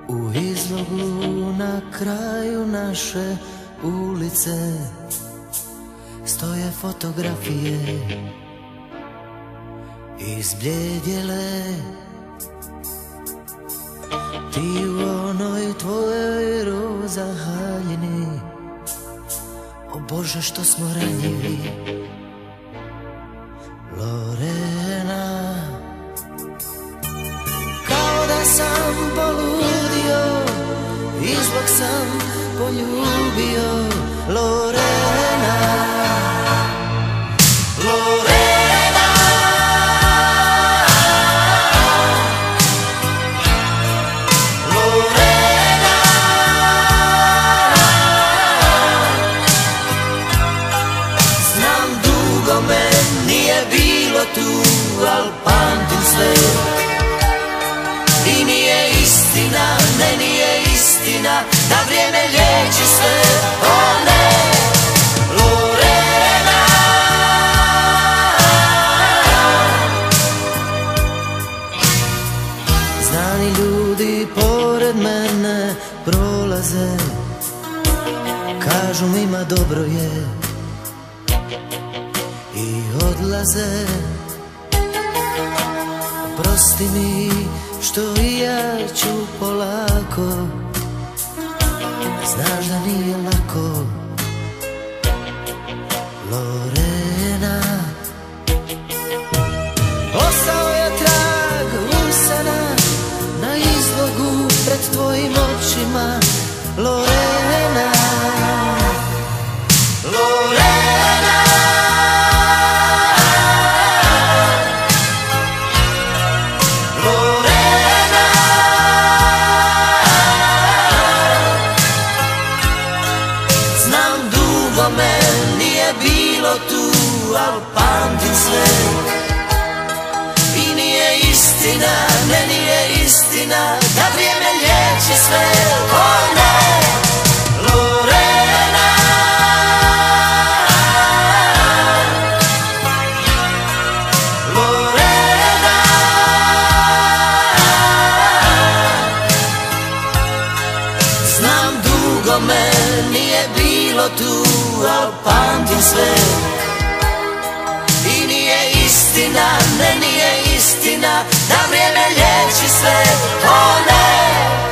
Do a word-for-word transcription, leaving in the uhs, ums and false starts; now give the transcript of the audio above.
U izlogu na kraju naše ulice stoje fotografije izbljedjele. Ti u onoj tvojoj roza haljini, o Bože što smo ranjivi. Lorena, kao da sam poludio, izlog sam poljubio. Lorena, Lorena, Lorena, znam dugo me nije bilo tu, al pamtim sve. I nije istina, ne nije istina, da vrijeme liječi sve. O ne, Lorena, znani ljudi pored mene prolaze, kažu mi ma dobro je, i odlaze. Prosti mi što i ja ću polako, znaš da nije lako. Lorena, ostao je trag usana na izlogu pred tvojim očima. Lorena, Lorena, me nije bilo tu, al pamtim sve. I nije istina, ne nije istina, da vrijeme liječi sve. O ne, Lorena, Lorena, znam dugo me nije bilo tu, al pamtim sve. I nije istina, ne nije istina, da vrijeme liječi sve. O ne,